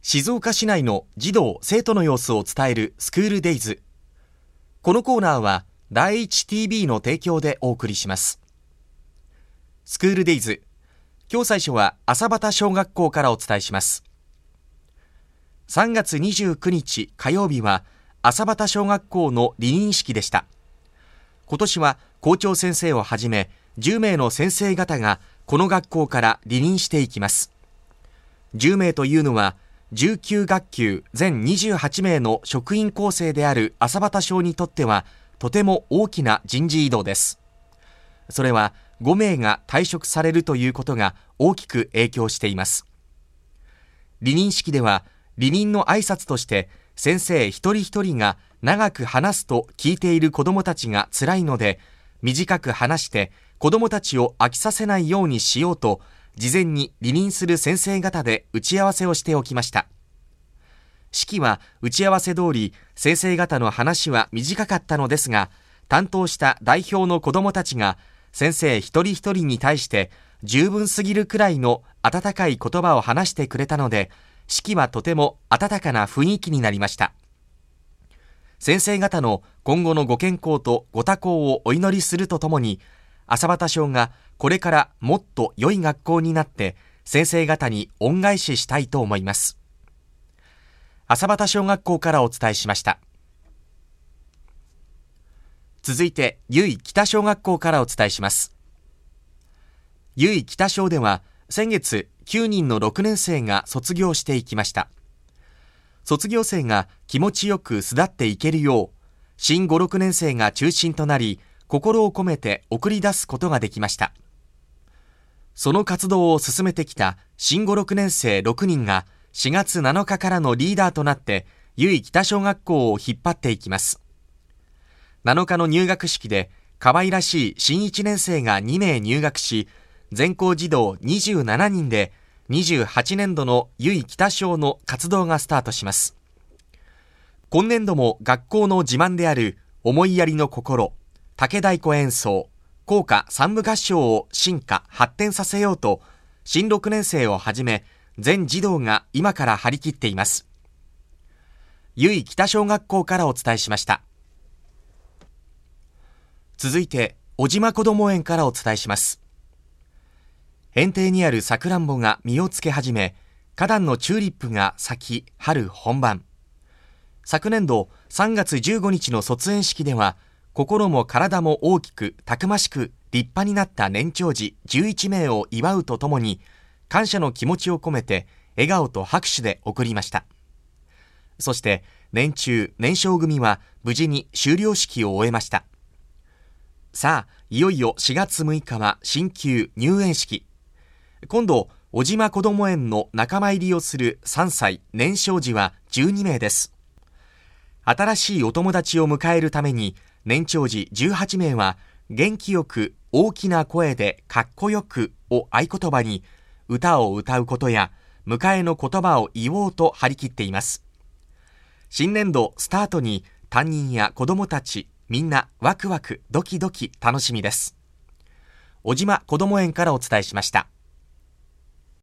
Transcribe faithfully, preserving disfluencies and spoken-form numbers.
静岡市内の児童・生徒の様子を伝えるスクールデイズ。このコーナーは第一 ティービー の提供でお送りします。スクールデイズ、今日最初は朝畑小学校からお伝えします。さんがつにじゅうくにち火曜日は朝畑小学校の離任式でした。今年は校長先生をはじめじゅうめいの先生方がこの学校から離任していきます。じゅうめいというのはじゅうきゅうがっきゅう全にじゅうはちめいの職員構成である朝畑小にとってはとても大きな人事異動です。それはごめいが退職されるということが大きく影響しています。離任式では離任の挨拶として先生一人一人が長く話すと聞いている子どもたちが辛いので短く話して子どもたちを飽きさせないようにしようと事前に離任する先生方で打ち合わせをしておきました。式は打ち合わせ通り先生方の話は短かったのですが、担当した代表の子どもたちが先生一人一人に対して十分すぎるくらいの温かい言葉を話してくれたので、式はとても温かな雰囲気になりました。先生方の今後のご健康とご多幸をお祈りするとともに、朝畑小がこれからもっと良い学校になって先生方に恩返ししたいと思います。朝畑小学校からお伝えしました。続いて由比北小学校からお伝えします。由比北小では先月きゅうにんのろくねんせいが卒業していきました。卒業生が気持ちよく巣立っていけるよう新ご、ろくねんせいが中心となり心を込めて送り出すことができました。その活動を進めてきた新ご、ろくねんせいろくにんがしがつなのかからのリーダーとなって由比北小学校を引っ張っていきます。なのかの入学式で可愛らしい新いちねんせいがにめい入学し、全校児童にじゅうななにんでにじゅうはちねんどの由比北小の活動がスタートします。今年度も学校の自慢である思いやりの心、竹太鼓演奏、校歌三部合唱を進化発展させようと新ろくねんせいをはじめ全児童が今から張り切っています。由比北小学校からお伝えしました。続いて小島こども園からお伝えします。園庭にあるさくらんぼが実をつけ始め、花壇のチューリップが咲き春本番。昨年度さんがつじゅうごにちの卒園式では心も体も大きくたくましく立派になった年長児じゅういちめいを祝うとともに感謝の気持ちを込めて笑顔と拍手で送りました。そして年中年少組は無事に修了式を終えました。さあいよいよしがつむいかは新旧入園式。今度小島こども園の仲間入りをするさんさい年少児はじゅうにめいです。新しいお友達を迎えるために年長児じゅうはちめいは元気よく大きな声でかっこよくを合言葉に歌を歌うことや迎えの言葉を言おうと張り切っています。新年度スタートに担任や子どもたちみんなワクワクドキドキ楽しみです。小島こども園からお伝えしました。